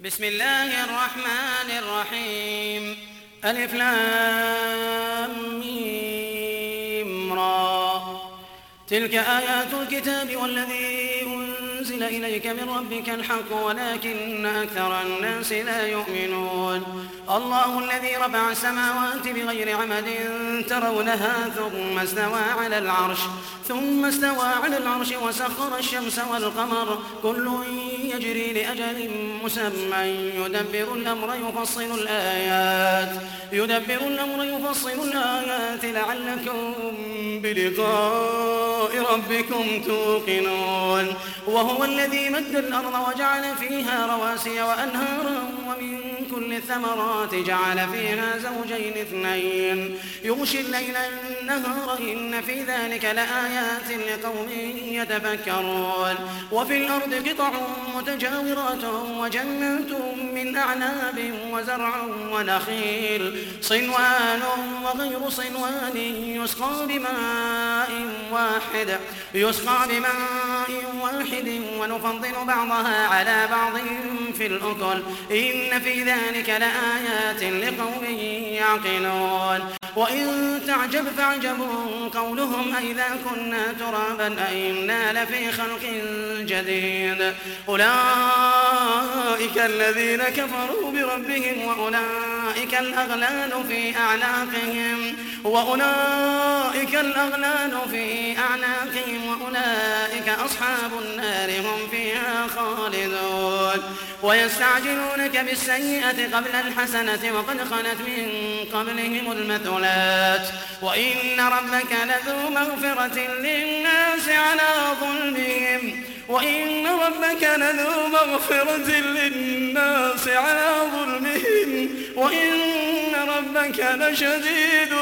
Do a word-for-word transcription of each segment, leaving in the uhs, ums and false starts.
بسم الله الرحمن الرحيم. ألف لام ميم را. تلك آيات الكتاب والذي أنزل إليك من ربك الحق ولكن أكثر الناس لا يؤمنون. الله الذي رفع السماوات بغير عمد ترونها ثم استوى على العرش ثم استوى على العرش وسخر الشمس والقمر كل يجري لأجل مسمى يدبر الأمر يفصل الآيات يدبر الأمر يفصل الآيات لعلكم بلقاء ربكم توقنون. وهو الذي مد الأرض وجعل فيها رواسي وأنهارا ومن كل الثمرات جعل فيها زوجين اثنين يغشي الليل النهار إن في ذلك لآيات لقوم يتفكرون. وفي الأرض قطع متجاورات وجنات من أعناب وزرع ونخيل صنوان وغير صنوان يسقى بماء واحد يسقى بماء واحد ونفضل بعضها على بعض في الأكل إن في ذلك لآيات لقوم يعقلون. وإن تعجب فاعجب قولهم أئذا كنا ترابا أئنا لفي خلق جديد أولئك الذين كفروا بربهم وأولئك الأغلال في أعناقهم وأولئك الأغلال في أعناقهم وأولئك أصحاب النار هم فيها خالدون. ويستعجلونك بالسيئة قبل الحسنة وقد خلت من قبلهم المثلات وإن ربك لذو مغفرة للناس على ظلمهم وإن ربك لذو مغفرة للناس على ظلمهم وإن ربك لشديد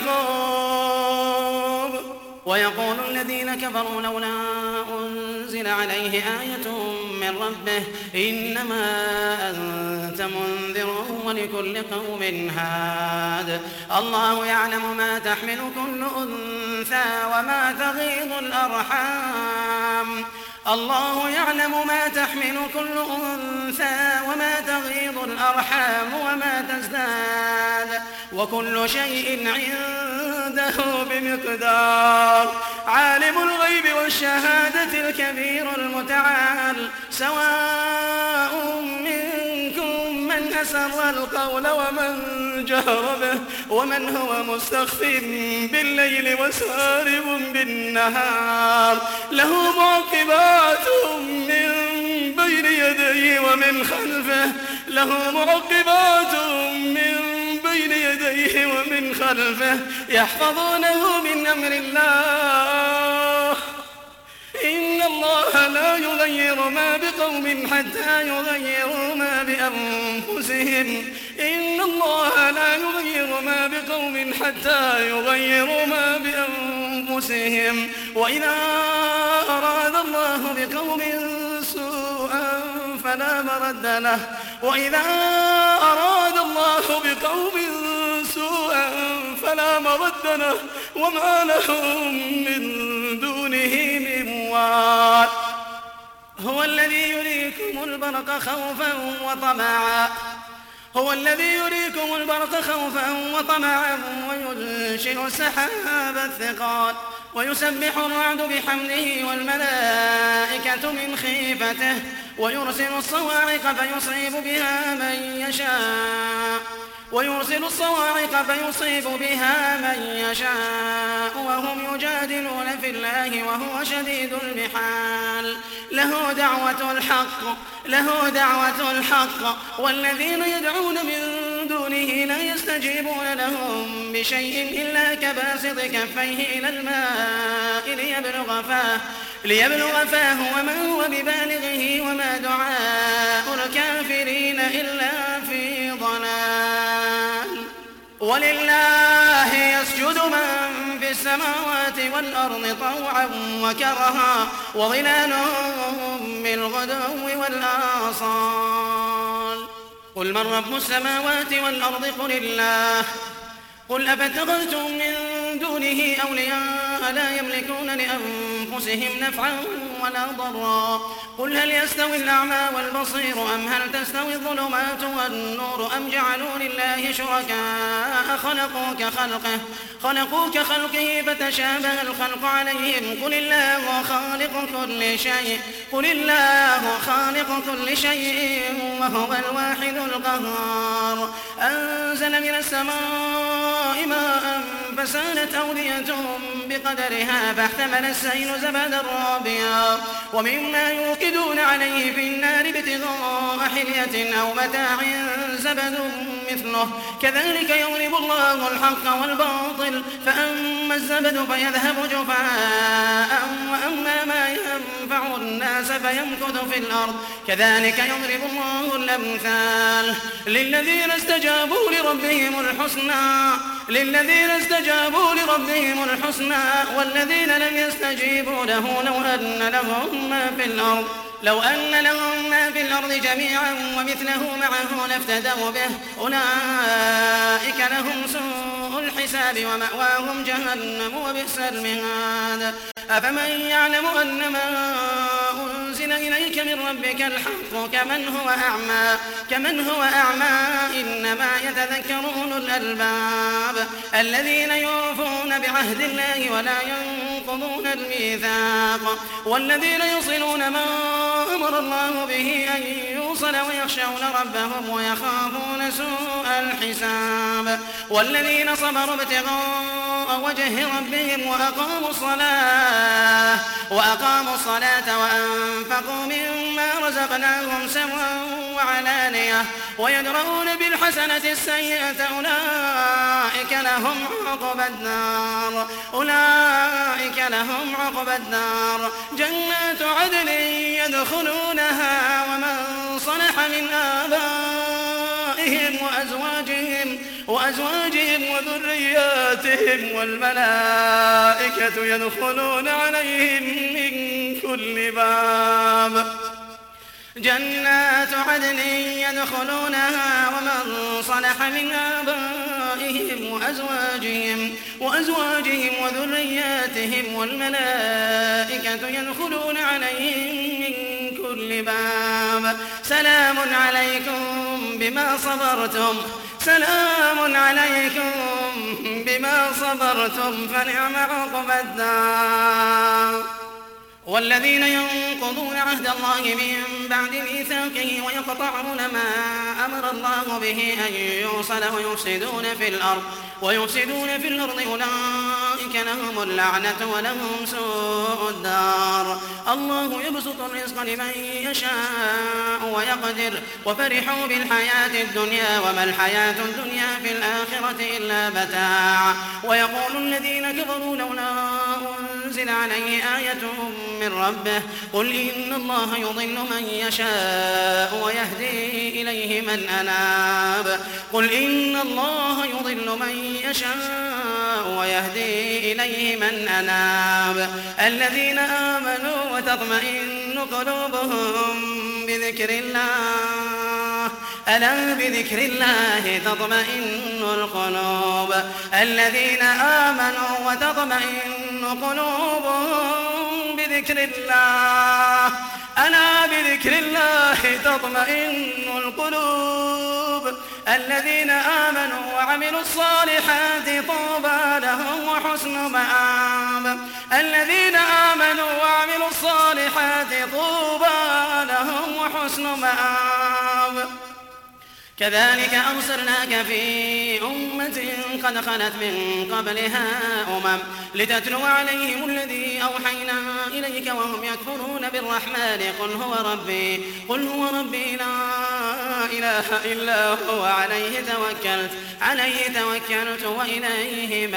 العقاب. ويقول الذين كفروا لولا أنزل عليه آية من ربه إنما أنت منذر ولكل قوم هاد. الله يعلم ما تحمل كل أنثى وما تغيض الأرحام الله يعلم ما تحمل كل أنثى وما تغيض الأرحام وما تزداد وكل شيء عنده بمقدار. عالم الغيب والشهادة الكبير المتعال سواء منكم من أسر القول ومن جهر به ومن هو مستخف بالليل وسارب بالنهار له معقبات من بين يديه ومن خلفه له معقبات من بين يديه ومن خلفه يحفظونه من أمر الله إن الله لا يغير ما بقوم حتى يغيروا ما بأنفسهم إن الله لا يغير ما بقوم حتى يغيروا ما بأنفسهم وإذا أراد الله بقوم سوءا فلا مرد له وإذا أراد الله بقوم سوءا فلا مرد له وما لهم من دونه من وال. هو الذي يريكم البرق خوفا وطمعا هو الذي يريكم البرق خوفا وطمعا وينشئ السحاب الثقال ويسبح الرعد بحمده والملائكة من خيفته ويرسل الصواعق فيصيب بها من يشاء ويرسل الصواعق فيصيب بها من يشاء وهم يجادلون في الله وهو شديد المحال. له دعوة الحق له دعوة الحق والذين يدعون من دونه لا يستجيبون لهم بشيء إلا كباسط كفيه إلى الماء ليبلغ فاه ليبلغ فاه وما هو ببالغه وما دعاء الكافرين إلا في ضلال. ولله يسجد من في السماوات والأرض طوعا وكرها وظلالهم بالغدو والآصال. قل من رب السماوات والأرض قل الله قل أفتخذتم من دونه أولياء لا يملكون لأنفسهم نفعا ولا ضرا قل هل يستوي الأعمى والبصير أم هل تستوي الظلمات والنور أم جعلوا لله شركاء خلقوا كخلقه خلقوا كخلقه فتشابه الخلق عليهم قل الله خالق كل شيء قل الله خالق كل شيء وهو الواحد القهار أنزل من السماء ماء فسالت أودية بقدرها فاحتمل السيل زبدا رابيا ومما يوقدون عليه في النار ابتغاء حلية أو متاع زبد مثله كذلك يضرب الله الحق والباطل فأما الزبد فيذهب جفاء وأما ما ينفع الناس فيمكث في الأرض كذلك يضرب الله الأمثال للذين استجابوا لربهم الحسنى للذين استجابوا لربهم الحسنى والذين لم يستجيبوا له لو أن لهم ما في الأرض لو أن لهم ما في الأرض جميعا ومثله معه لافتدوا به أولئك لهم سوء الحساب ومأواهم جهنم وبئس المهاد أفمن يعلم أن ما أنزل إليك من ربك الحق كمن هو أعمى كمن هو أعمى إنما يتذكر أولو الألباب الذين يوفون بعهد الله ولا ينقضون الميثاق والذين يصلون ما أمر الله به أن يوصل ويخشون ربهم ويخافون سوء الحساب والذين صبروا ابتغاء وجه ربهم وأقاموا الصلاة وأقاموا الصلاة وأنفقوا مما رزقناهم سرا وعلانية ويدرؤون بالحسنة السيئة أولئك لهم عقبى النار أولئك لهم عقبى النار جنات عدن يدخلونها ومن صلح من آبائهم وأزواجهم وأزواجهم وذرياتهم والملائكة يدخلون عليهم من كل باب جنات عدن يدخلونها ومن صلح من آبائهم وأزواجهم وأزواجهم وذرياتهم والملائكة يدخلون عليهم من كل باب سلام عليكم بما صبرتم سلام عليكم بما صبرتم فنعم عقبى الدار والذين ينقضون عهد الله من بعد ميثاقه ويقطعون ما أمر الله به أن يوصل ويفسدون في الأرض ويفسدون في الأرض أولئك لهم اللعنة ولهم سوء الدار الله يبسط الرزق لمن يشاء ويقدر وفرحوا بالحياة الدنيا وما الحياة الدنيا في الآخرة إلا متاع ويقول الذين كفروا لولا أنزل عليه آية من ربه قل إن الله يضل من يشاء ويهدي إليه من أناب قل إن الله يضل من يشاء ويهدي إليه من أناب الذين آمنوا وتطمئن قلوبهم بذكر الله ألا بذكر الله تطمئن القلوب الذين آمنوا وتطمئن قلوبهم بذكر الله ألا بذكر الله تطمئن القلوب الذين آمنوا وعملوا الصالحات طوبى لهم وحسن مآب الذين آمنوا وعملوا الصالحات طوبى لهم وحسن مآب كذلك أرسلناك في أمة قد خلت من قبلها أمم لتتلو عليهم الذي أوحينا إليك وهم يكفرون بالرحمن قل هو ربي قل هو ربي لا إله إلا هو عليه توكلت عليه توكلت وإليه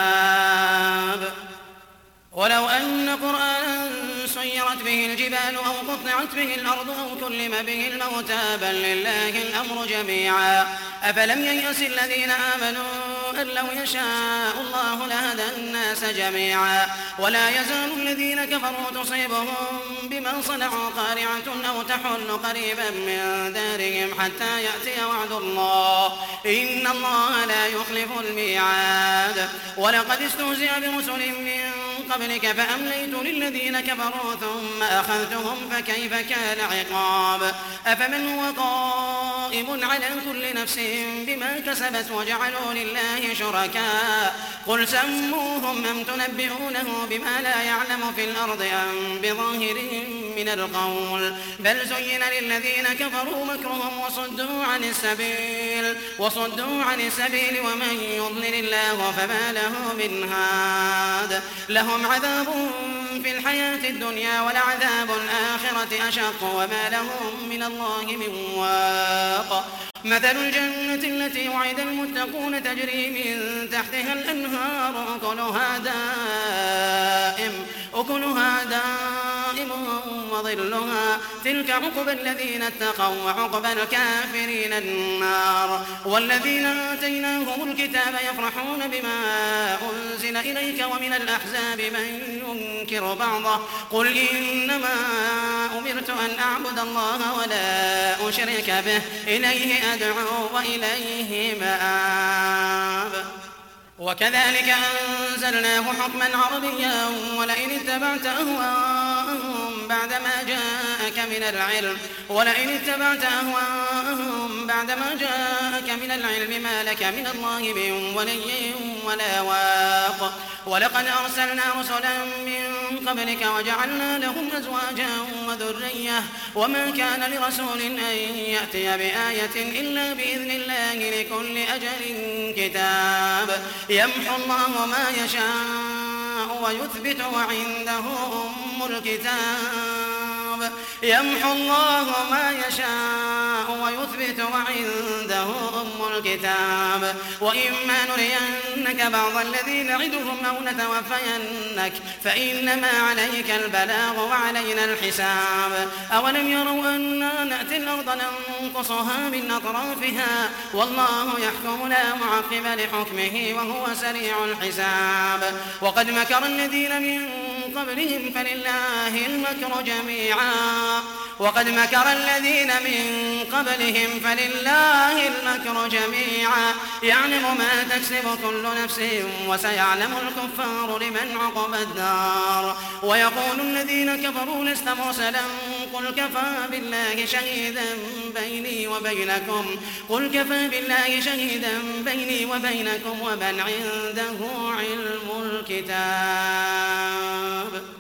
متاب ولو أن قرآنا سيرت به الجبال أو قطعت به الأرض أو كلم به الموتى بل لله الأمر جميعا أفلم ييأس الذين آمنوا أن لو يشاء الله لهدى الناس جميعا ولا يزال الذين كفروا تصيبهم بما صنعوا قارعة أو تحل قريبا من دارهم حتى يأتي وعد الله إن الله لا يخلف الميعاد ولقد استهزئ برسل من قبلك فأمليت للذين كفروا ثم أخذتهم فكيف كان عقاب أفمن هو قائم على كل نفس بما كسبت وجعلوا لله شركاء قل سموهم أم تنبئونه بما لا يعلم في الأرض أم بظاهر من القول بل زين للذين كفروا مكرهم وصدوا عن السبيل وصدوا عن السبيل ومن يضلل الله فما له من هاد لهم عذاب في الحياة الدنيا ولعذاب الآخرة أشق وما لهم من الله من واق مثل الجنة التي وعد المتقون تجري من تحتها الأنهار أكلها دائم أكلها دائم وظلها تلك عقبى الذين اتقوا وعقبى الكافرين النار والذين آتيناهم الكتاب يفرحون بما أنزل إليك ومن الأحزاب من ينكر بعضه قل إنما أمرت أن أعبد الله ولا أشرك به إليه أدعو وإليه مآب وكذلك أنزلناه حكما عربيا ولئن اتبعت أهواءهم بعدما جاءك من العلم ولئن اتبعت أهواءهم بعدما جاءك من العلم ما لك من الله من ولي ولا واق ولقد أرسلنا رسلا من قبلك وجعلنا لهم أزواجا وذرية وما كان لرسول أن يأتي بآية إلا بإذن الله لكل أجل كتاب يمحو الله ما يشاء ويثبت وعنده أم الكتاب يمحو الله ما يشاء ويثبت وعنده أم الكتاب وإما نرينك بعض الذي نعدهم أو نتوفينك فإنما عليك البلاغ وعلينا الحساب أولم يروا أنا نأتي الأرض ننقصها من أطرافها والله يحكم لا معقب لحكمه وهو سريع الحساب وقد مكر الذين من قبلهم فلله المكر جميعا وقد مكر الذين من قبلهم فلله المكر جميعا يعلم ما تكسب كل نفس وسيعلم الكفار لمن عقب الدار ويقول الذين كفروا لست مرسلا قل كفى بالله شهيدا بيني وبينكم قل كفى بالله شهيدا بيني وبينكم ومن عنده علم الكتاب